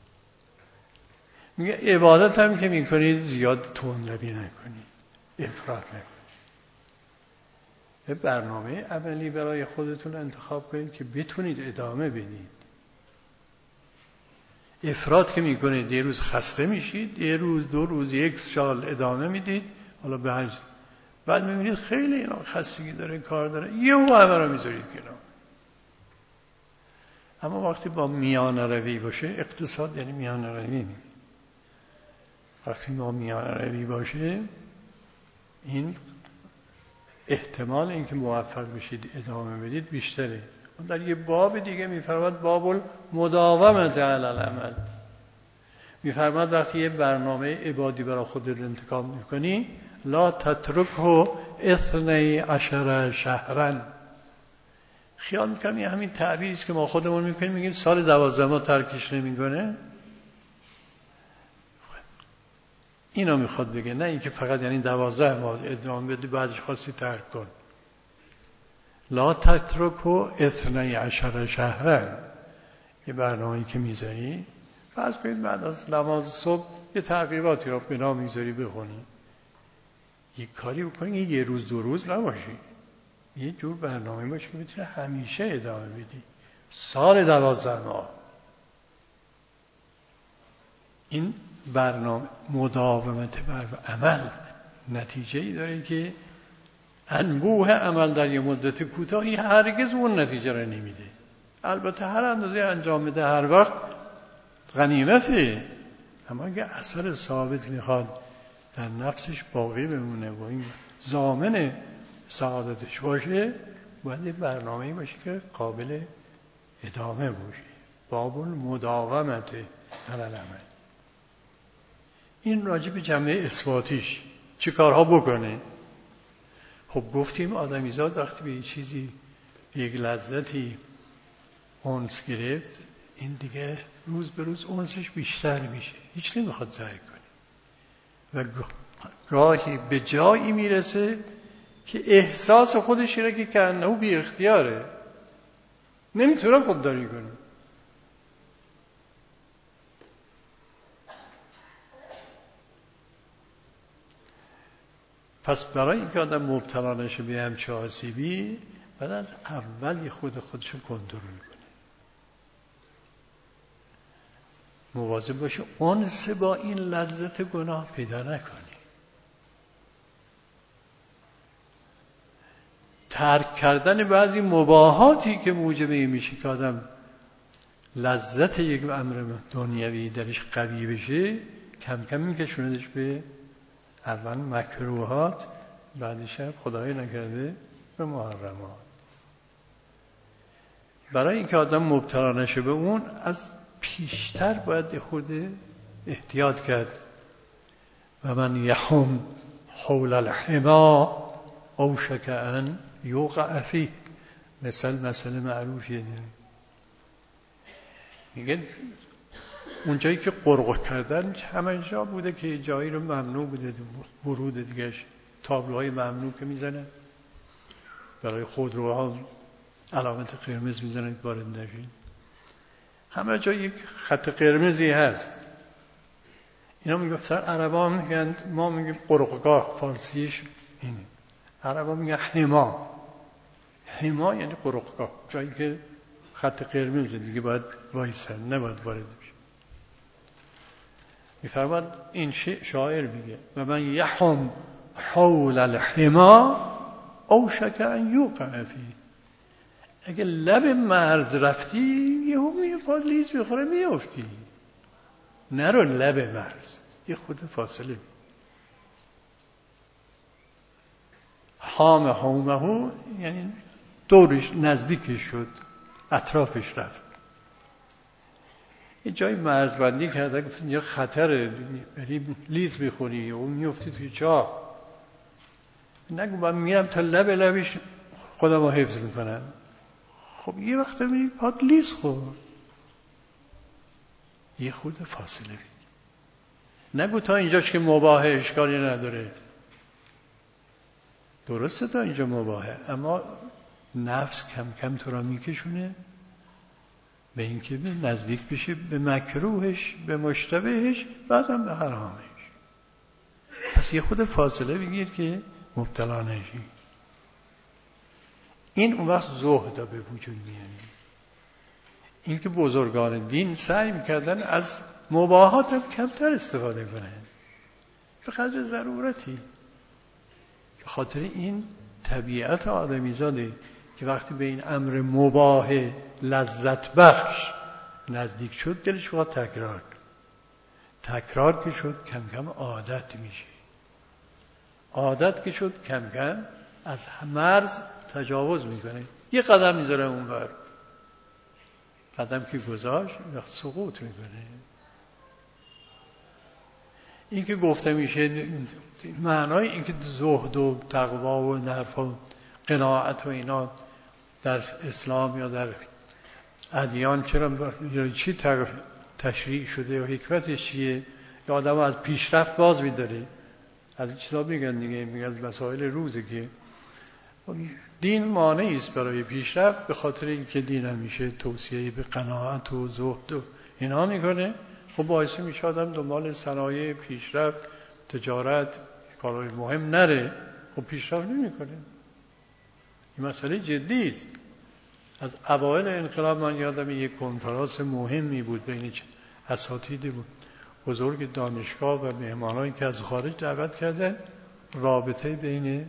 A: میگه عبادت هم که میکنید زیاد تندروی نکنید، افراط نکنید. به برنامه عملی برای خودتون انتخاب کنید که بتونید ادامه بدید. افراط که میکنید یه روز خسته میشید، یه روز دو روز یک سال ادامه میدید، حالا به هر بعد میبینید خیلی اینا خستگی داره، کار داره، یه همه رو میذارید کنار. اما وقتی با میان روی باشه، اقتصاد یعنی میان روی، وقتی با میان روی باشه این احتمال اینکه موفق بشید ادامه بدید بیشتره. در یه باب دیگه میفرماد باب المداومت علی العمل. میفرماد وقتی یه برنامه عبادی برای خودت انتخاب میکنی، لا تترکه اثنی عشر شهرا. خیال میکنم این همین تعبیری است که ما خودمون میکنیم، میگیم سال دوازده ما ترکش نمیکنه. اینو میخواد بگه، نه اینکه فقط یعنی دوازده ماه ادامه بدی بعدش خواستی ترک کن. لا تترکو اثنی عشر شهرن. یه برنامه‌ای که میذاری، فرض کنید بعد از نماز صبح یه تعقیباتی رو بنا میذاری بخونی، یه کاری بکنی یه روز دو روز نباشی، یه جور برنامه باشه که بتونی همیشه ادامه بدی سال دوازده ماه. این برنامه مداومت بر عمل نتیجه ای داره که انبوه عمل در یه مدت کوتاهی هرگز اون نتیجه رو نمیده. البته هر اندازه انجام بده هر وقت غنیمته، اما اگه اثر ثابت میخواد در نفسش باقی بمونه و این ضامن سعادتش باشه، باید یه برنامه‌ای باشه که قابل ادامه باشه. باب المداومت علی العمل. این راجع به جنبه اثباتیش چه کارها بکنه. خب گفتیم آدمیزاد وقتی به یک چیزی، یک لذتی انس گرفت، این دیگه روز به روز انسش بیشتر میشه، هیچ نمیخواد درک کنه و گاهی به جایی میرسه که احساس خودش اینه که کانه بی اختیاره، نمیتونه خودداری کنه. پس برای اینکه آدم مبتلا نشه به همچه آسیبی بعد از اول خود خودشو کنترل کنه، مواظب باشه انس با این لذت گناه پیدا نکنی. ترک کردن بعضی مباحاتی که موجب این میشه که آدم لذت یک امر دنیوی درش قوی بشه کم کم میکشوندش به اول مکروهات، بعدش هم خدای نکرده به محرمات. برای اینکه آدم مبتلا نشه به اون از پیشتر باید خورده احتیاط کرد. و من یحم حول الحما اوشک ان یوقع فیه. مثل مسئله معروفیه داریم، میگه اونجایی که قرق کردن همه جا بوده که جایی رو ممنوع بوده ورود دیگهش، تابلوهای ممنوع که میزنن برای خودروها علامت قرمز میزنن وارد نشین، همه جا یک خط قرمزی هست. اینا میگفتن عربا میگن، ما میگیم قرقگاه، فارسیش اینه، عربا میگن حما. حما یعنی قرقگاه، جایی که خط قرمز دیگه باید وایسن، نباید وارد بشه. میفرماد این شاعر میگه و من یحم حول الحما اوشک ان یوقع فیه. اگه لب مرز رفتی یهو میپاد لیز بخوره میافتی، نرو لب مرز، یه خود فاصله. حام حومه یعنی دورش نزدیکش شد، اطرافش رفت. یه جای مرزبندی کرده گفتن یه خطره بری لیز بخوری و میافتی توی چاه. نگو من میرم تا لب لبش خودم رو حفظ میکنم. خب یه وقت میری پاد لیز خور، یه خود فاصله بید. نگو تا اینجاش که مباهه اشکالی نداره، درسته تا اینجا مباهه، اما نفس کم کم تو را میکشونه به اینکه نزدیک بشه به مکروهش، به مشتبهش، بعدم به حرامش. پس یه خود فاصله بگیر که مبتلا نشی. این اون وقت زهد به وجود میاد. این که بزرگان دین سعی میکردن از مباحات هم کمتر استفاده کنن به قدر ضرورتی. به خاطر این طبیعت آدمیزاده که وقتی به این امر مباح لذت بخش نزدیک شد دلش باید تکرار تکرار که شد کم کم عادت میشه. عادت که شد کم کم از مرز تجاوز میکنه، یه قدم میذاره اونور، قدم که گذاشت وقت سقوط میکنه. این که گفته میشه معنای این که زهد و تقوا و نرف و قناعت و اینا در اسلام یا در ادیان چرا چی تشریع شده و حکمتش چیه، یا آدم از پیشرفت باز میداره. از این چیزا میگن دیگه، میگن از مسائل روزه که دین مانعی است برای پیشرفت، به خاطر اینکه دین همیشه توصیه به قناعت و زهد و اینا میکنه. خب باعث میشه آدم دنبال صنایع پیشرفت، تجارت، کارهای مهم نره، خب پیشرفت نمیکنه. این مسئله جدی است. از اوایل انقلاب من یادم یک کنفرانس مهمی بود بین اساتید بزرگ دانشگاه و مهمانانی که از خارج دعوت کردن، رابطه بین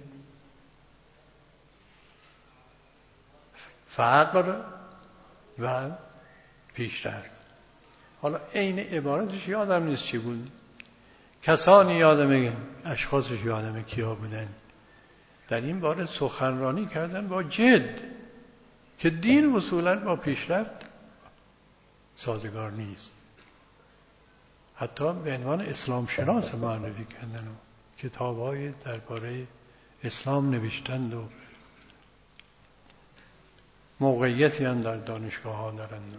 A: فقر و پیشرفت. حالا عین عبارتش یادم نیست چی بود، کسانی یادمه، اشخاصش یادمه کیا بودن، در این باره سخنرانی کردن با جد که دین اصولا با پیشرفت سازگار نیست. حتی به عنوان اسلام شناس معرفی کردن و کتاب‌های درباره اسلام نوشتند و موقعیتی هم در دانشگاه ها دارند.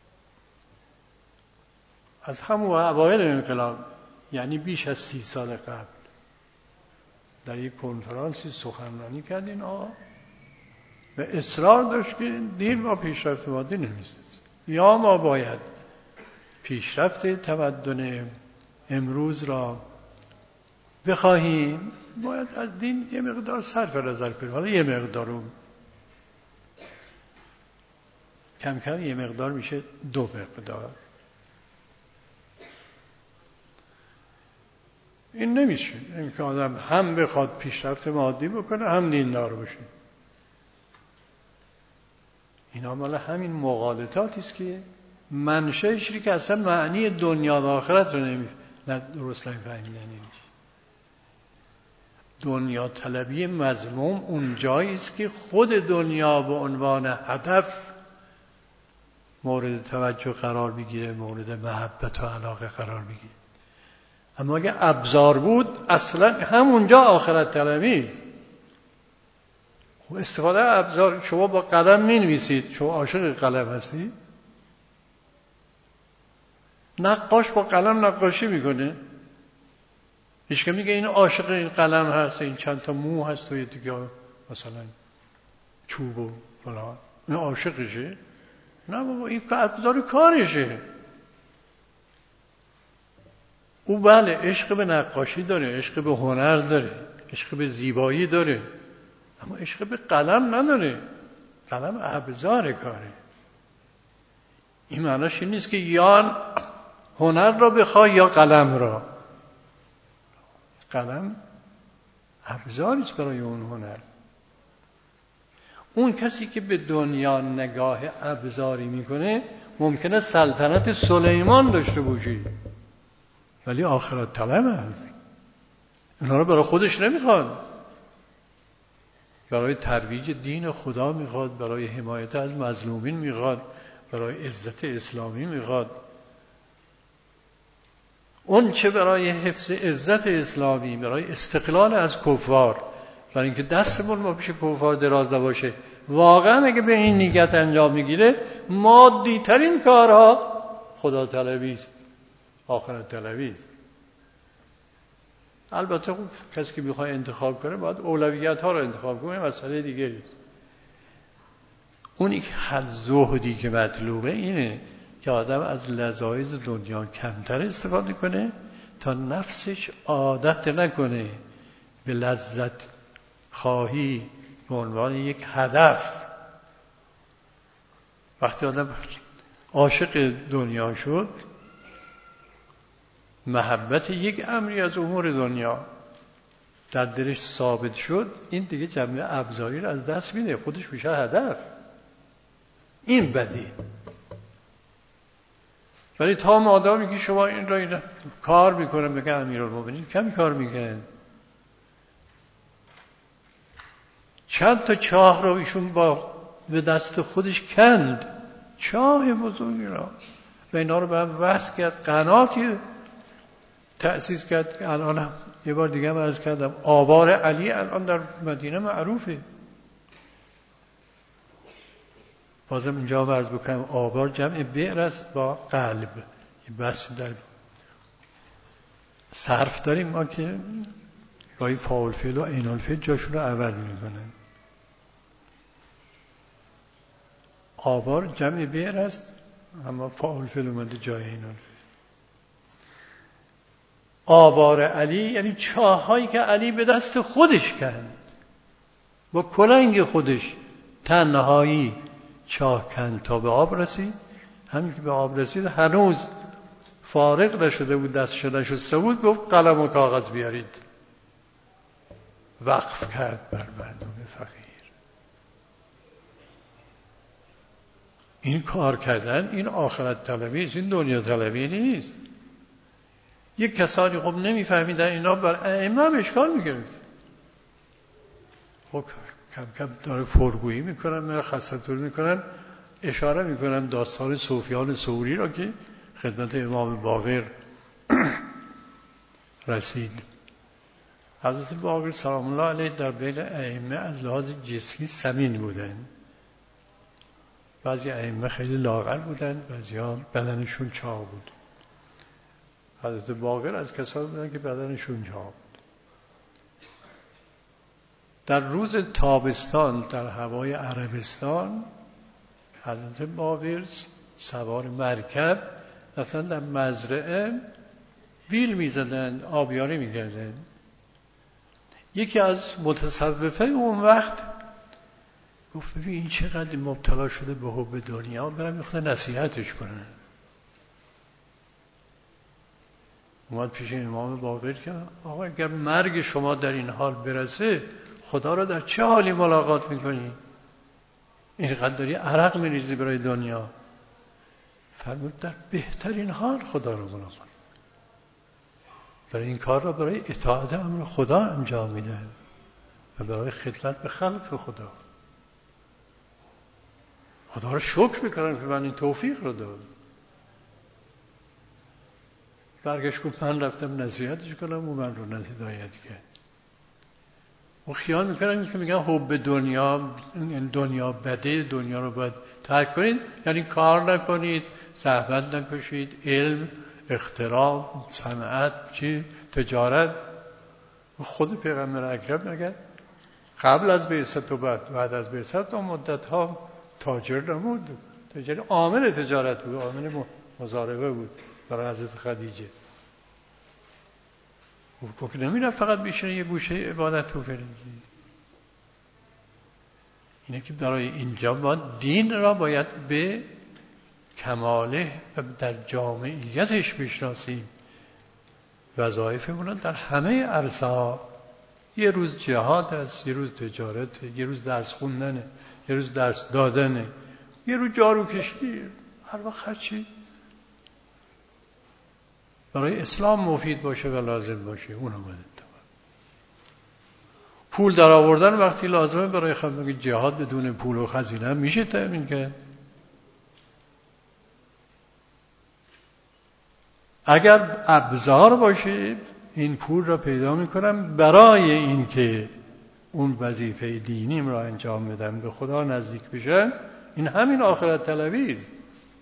A: از همون اوایل انقلاب، یعنی بیش از سی سال قبل، در یک کنفرانسی سخنرانی کردین آقا و اصرار داشت که دین با پیشرفت مادی نمی‌سازه، یا ما باید پیشرفت تمدن امروز را بخواهیم باید از دین یه مقدار صرف نظر کنیم. حالا یه مقدار رو کم کم یه مقدار میشه دو مقدار. این نمیشه این که آدم هم بخواد پیشرفت مادی بکنه هم دیندار باشه. اینا مال همین مغالطاتی است که منشأش که اصلا معنی دنیا و آخرت رو نمی درست نمی‌فهمیدن. دنیا طلبی مذموم اون جایی است که خود دنیا به عنوان هدف مورد توجه قرار بگیره، مورد محبت و علاقه قرار بگیره. اما اگه ابزار بود اصلا همونجا آخرت طلبی است. خب استفاده ابزار، شما با قلم می‌نویسید، شما عاشق قلم هستی؟ نقاش با قلم نقاشی میکنه. هیچ که میگه این عاشق این قلم هست، این چند تا مو هست و یه دیگه مثلا چوب و فلان، این عاشقشه؟ نه بابا، این ابزار کارشه. او بله عشق به نقاشی داره، عشق به هنر داره، عشق به زیبایی داره، اما عشق به قلم نداره. قلم ابزار کاره. این معناش این نیست که یا هنر را بخواه یا قلم را. قلم ابزاری است برای اون هنر. اون کسی که به دنیا نگاه ابزاری میکنه ممکنه سلطنت سلیمان داشته باشه ولی آخرت طلب هست. اونا رو برای خودش نمیخواد، برای ترویج دین خدا میخواد، برای حمایت از مظلومین میخواد، برای عزت اسلامی میخواد. اون چه برای حفظ عزت اسلامی، برای استقلال از کفار، برای اینکه دستمون با پیش کفار دراز نباشه، واقعا اگه به این نیت انجام میگیره مادی ترین کارها خدا طلبی است، آخرت طلبی است. البته خوب کسی که میخواد انتخاب کنه باید اولویت ها رو انتخاب کنه، مسئله دیگری است. اون یک حد زهدی که مطلوبه اینه که آدم از لذایذ دنیا کمتر استفاده کنه تا نفسش عادت نکنه به لذت خواهی به عنوان یک هدف. وقتی آدم عاشق دنیا شد، محبت یک امری از امور دنیا در دلش ثابت شد، این دیگه جمعه ابزاری رو از دست میده، خودش میشه هدف. این بدی. ولی تا مادامی که شما این را این را کار میکنن، بگه امیرالمومنین کمی کار میکنن، چند تا چاه رو ایشون با به دست خودش کند، چاه بزرگی را، و اینا رو به هم وصل کرد، قناتی تأسیس کرد که الان هم یه بار دیگه هم عرض کردم آبار علی الان در مدینه معروفه. بازم اینجا عرض بکنم آبار جمع بئر است با قلب، بس در صرف داریم ما که گاهی فاعل فعل و عین الفعل جاشون رو عوض میکنن. آبار جمع بئر است اما فاعل فعل اومده جای عین الفعل. آبار علی یعنی چاهایی که علی به دست خودش کند، با کلنگ خودش تنهایی چاه کند تا به آب رسید. همین که به آب رسید هنوز فارغ نشده بود، دستش نشسته بود، گفت قلم و کاغذ بیارید، وقف کرد بر مردم فقیر. این کار کردن این آخرت طلبی است، این دنیا طلبی نیست. یک کسانی خب نمیفهمیدن اینا، بر ائمه هم اشکال میگرفت. خب کم کم داره فرگویی میکنن، من خستتون میکنن، اشاره میکنم داستان سفیان ثوری را که خدمت امام باقر رسید. حضرت باقر سلام الله علیه در بین ائمه از لحاظ جسمی سمین بودن. بعضی ائمه خیلی لاغر بودن، بعضی ها بدنشون چاق بود. حضرت باقر از کسانی بودن که بدنشون چاق بود. در روز تابستان در هوای عربستان حضرت باقر سوار مرکب مثلا در مزرعه بیل میزدند، آبیاری میکردند. یکی از متصوفه اون وقت گفت ببین این چقدر مبتلا شده به حب دنیا، برم یه خود نصیحتش کنه. اومد پیش امام باقر که آقا اگر مرگ شما در این حال برسه خدا رو در چه حالی ملاقات میکنی؟ اینقدر داری عرق میریزی برای دنیا. فرمود در بهترین حال خدا رو ملاقات. برای این کار را برای اطاعت امر خدا انجام میده و برای خدمت به خلق خدا. خدا رو شکر میکنم که من این توفیق رو داد. برگشت گفت من رفتم نصیحتش کنم و من رو هدایت کرد. و خیال میکنم که میگن حب دنیا، دنیا بده، دنیا رو باید ترک کنید، یعنی کار نکنید، زحمت نکشید، علم، اختراع، صنعت، چی، تجارت. خود پیغمبر اکرم میگه قبل از بعثت و بعد بعد از بعثت و مدت ها تاجر نمود، تاجر عامل تجارت بود، عامل مضاربه بود برای حضرت خدیجه. او که نمیره فقط بیشتر یه گوشه عبادت رو کنید. اینه که برای اینجا باید دین را باید به کماله و در جامعیتش بشناسیم. وظایفمون در همه عرصه ها، یه روز جهاد است، یه روز تجارت، یه روز درس خوندنه، یه روز درس دادنه، یه روز جارو کشی، هر وقت هر چی برای اسلام مفید باشه و لازم باشه اون هم باید. پول در آوردن وقتی لازمه برای خدمت جهاد بدون پول و خزینه میشه تامین کرد. اگر ابزار باشه این پول را پیدا میکنم برای اینکه اون وظیفه دینیم را انجام بدم، به خدا نزدیک بشم، این همین آخرت طلبی است.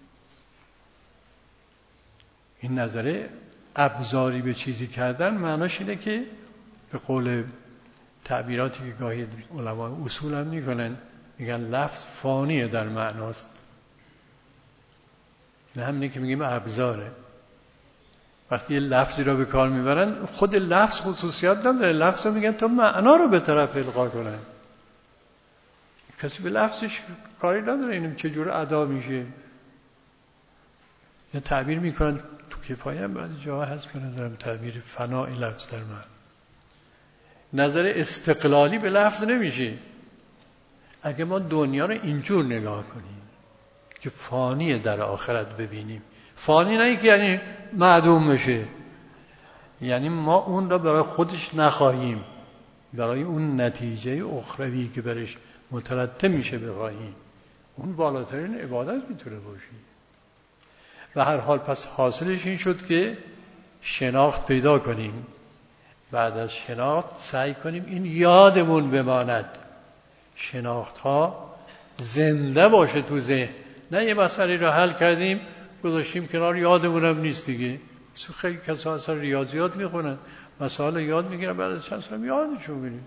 A: این نظره ابزاری به چیزی کردن معناش اینه که به قول تعبیراتی که گاهی علما اصول هم میکنن، میگن لفظ فانیه در معناست. این همینه که میگیم ابزاره. وقتی یه لفظی را به کار میبرن خود لفظ خصوصیت نداره، لفظ رو میگن تا معنا رو به طرف القا کنن. کسی به لفظش کاری نداره اینم چجور ادا میشه. یا تعبیر میکنن تو کفایه هم بعد جاها هست که ندارم تعبیر فنای لفظ در من. نظر استقلالی به لفظ نمیشه. اگه ما دنیا رو اینجور نگاه کنیم که فانیه در آخرت ببینیم، فانی نه که یعنی معدوم بشه، یعنی ما اون را برای خودش نخواهیم، برای اون نتیجه اخروی که برش مترتب میشه بخواهیم. اون بالاترین عبادت میتونه باشه. و هر حال پس حاصلش این شد که شناخت پیدا کنیم، بعد از شناخت سعی کنیم این یادمون بماند، شناخت ها زنده باشه تو ذهن، نه یه مسئله رو حل کردیم گذاشتیم کنار یادمونم نیست دیگه. خیلی کسا اصلا ریاضیات میخونن، مسائل یاد میگیرن، بعد از چند سال یادشون میره.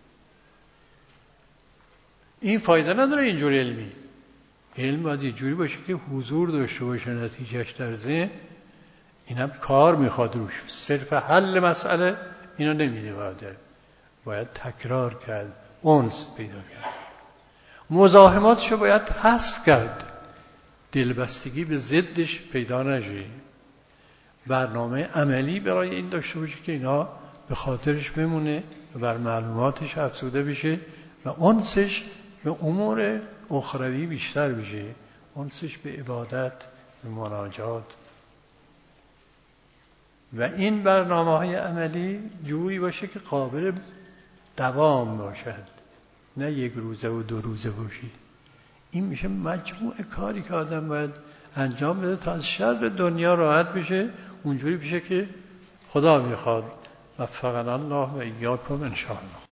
A: این فایده نداره اینجور علمی. علم باید یه جوری باشه که حضور داشته باشه نتیجهش در ذهن. اینم کار میخواد روش، صرف حل مسئله اینا نمیده، باید باید تکرار کرد، انس پیدا کرد، مزاحماتشو باید حذف کرد، دلبستگی به ضدش پیدا نشه، برنامه عملی برای این داشته باشه که اینا به خاطرش بمونه و بر معلوماتش افزوده بشه و انسش به امور اخروی بیشتر بشه، انسش به عبادت، به مناجات. و این برنامه های عملی جوری باشه که قابل دوام باشد، نه یک روزه و دو روزه باشی. این میشه مجموع کاری که آدم باید انجام بده تا از شر دنیا راحت بشه، اونجوری بشه که خدا میخواد. وفقنا الله و ایاکم ان شاء الله.